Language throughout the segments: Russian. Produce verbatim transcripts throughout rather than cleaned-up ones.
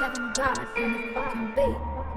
ninety-seven God on the fucking beat.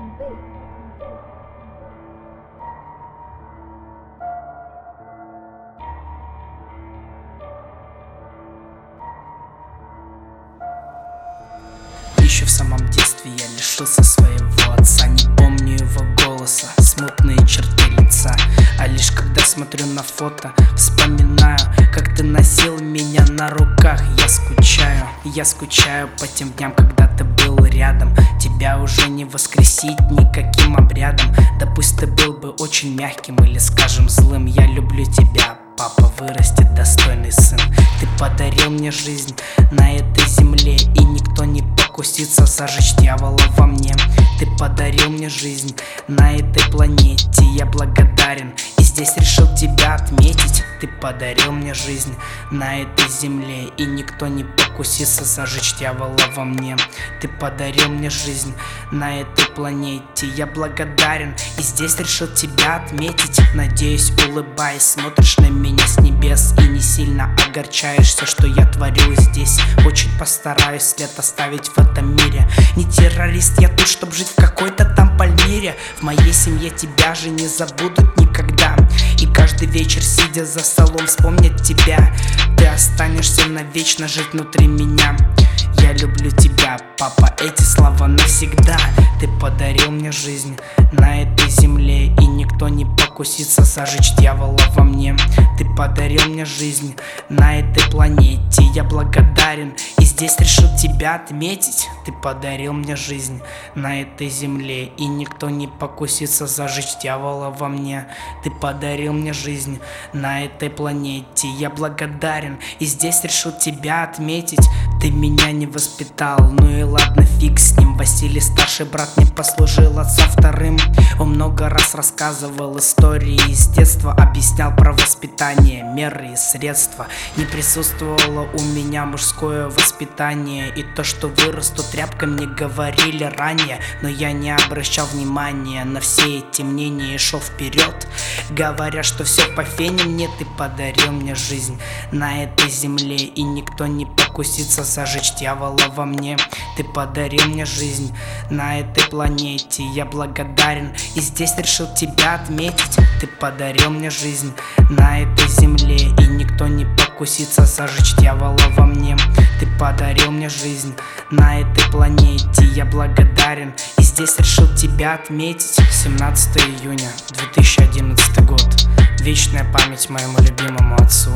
Еще в самом детстве я лишился своего отца. Не помню его голоса, смутные черты лица. А лишь когда смотрю на фото, вспоминаю, как ты носил меня на руках. Я скучаю, я скучаю по тем дням, когда ты был рядом. Тебя уже не воскресить никаким обрядом. Да пусть ты был бы очень мягким или, скажем, злым. Я люблю тебя, папа, вырастет достойный сын. Ты подарил мне жизнь на этой земле, и никто не покусится зажечь дьявола во мне. Ты подарил мне жизнь на этой планете, я благодарен и здесь решил тебя отметить. Ты подарил мне жизнь на этой земле, и никто не покусится зажечь дьявола во мне. Ты подарил мне жизнь на этой планете, я благодарен и здесь решил тебя отметить. Надеюсь, улыбаясь, смотришь на меня с небес и не сильно огорчаешься, что я творю здесь. Очень постараюсь след оставить в этом мире. Не террорист я тут, чтоб жить в какой-то там Пальмире. В моей семье тебя же не забудут никогда, и каждый вечер, сидя за столом, вспомнят тебя. Ты останешься навечно жить внутри меня. Я люблю тебя, папа, эти слова навсегда. Ты подарил мне жизнь на этой земле, и никто не покусится зажечь дьявола во мне. Ты подарил мне жизнь на этой планете, я благодарен и здесь решил тебя отметить. Ты подарил мне жизнь на этой земле, и никто не покусится зажечь дьявола во мне. Ты подарил мне жизнь на этой планете, я благодарен и здесь решил тебя отметить. Ты меня не воспитал, ну и ладно, фиг с ним. Василий, старший брат, не послужил отца вторым. Он много раз рассказывал истории из детства, объяснял про воспитание, меры и средства. Не присутствовало у меня мужское воспитание, и то, что вырасту тряпкой, мне говорили ранее. Но я не обращал внимания на все эти мнения и шел вперед, говоря, что все по фене мне. Ты подарил мне жизнь на этой земле, и никто не покусится зажечь дьявола во мне. Ты подарил мне жизнь на этой планете, я благодарен и здесь решил тебя отметить. Ты подарил мне жизнь на этой земле, и никто не покусится зажечь дьявола во мне. Ты подарил мне жизнь на этой планете, я благодарен и здесь решил тебя отметить. семнадцатое июня две тысячи одиннадцатый год. Вечная память моему любимому отцу.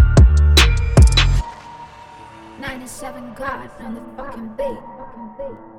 ninety-seven God on the fucking beat.